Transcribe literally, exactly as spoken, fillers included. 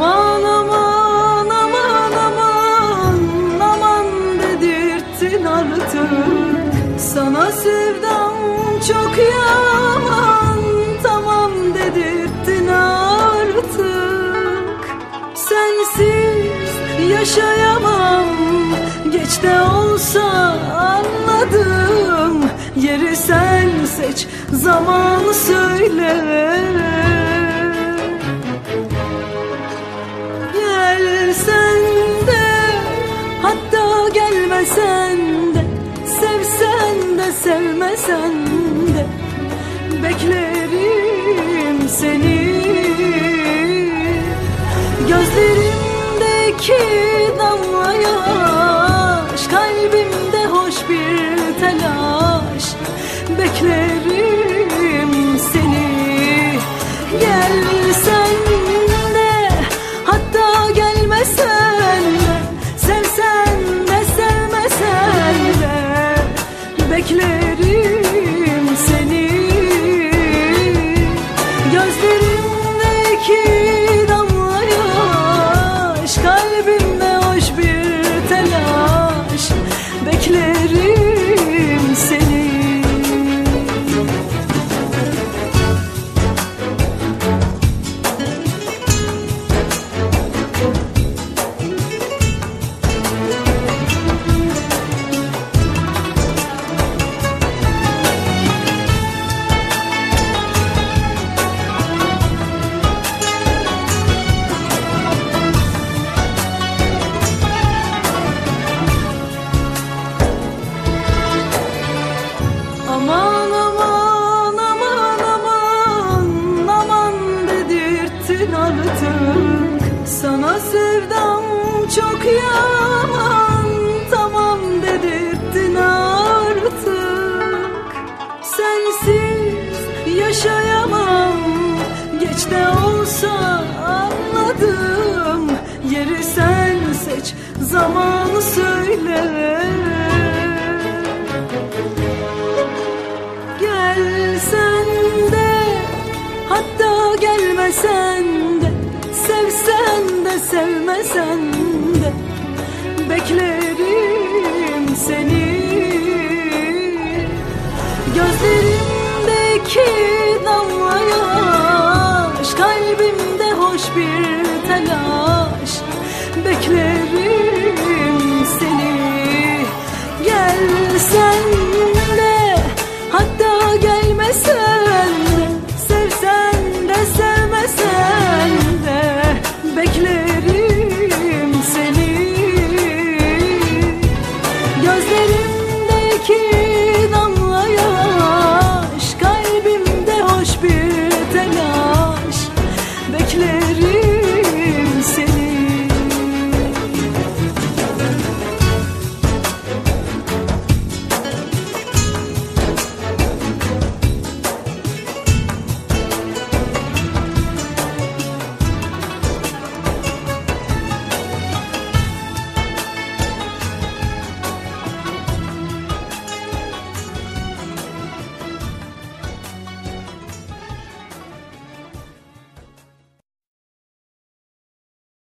Aman aman aman aman aman dedirttin artık. Sana sevdam çok yaman, tamam dedirttin artık. Sensiz yaşayamam, geç de olsa anladım. Yeri sen seç, zamanı söyle. Gelsen de, hatta gelmesen de, sevsen de sevmesen de, beklerim seni. Gözlerimdeki damla yaş, kalbimde hoş bir telaş, beklerim seni. Gelsen de, hatta gelmesen de, sevsen de sevmesen de, beklerim seni. Gözlerimdeki damla yaş, kalbimde hoş bir telaş, beklerim seni. Aman aman aman aman aman dedirttin artık. Sana sevdam çok yaman, tamam dedirttin artık. Sensiz yaşayamam, geç de olsa anladım. Yeri sen seç, zamanı söyle. Gelsen de, hatta gelmesen de, sevsen de sevmesen de, beklerim seni.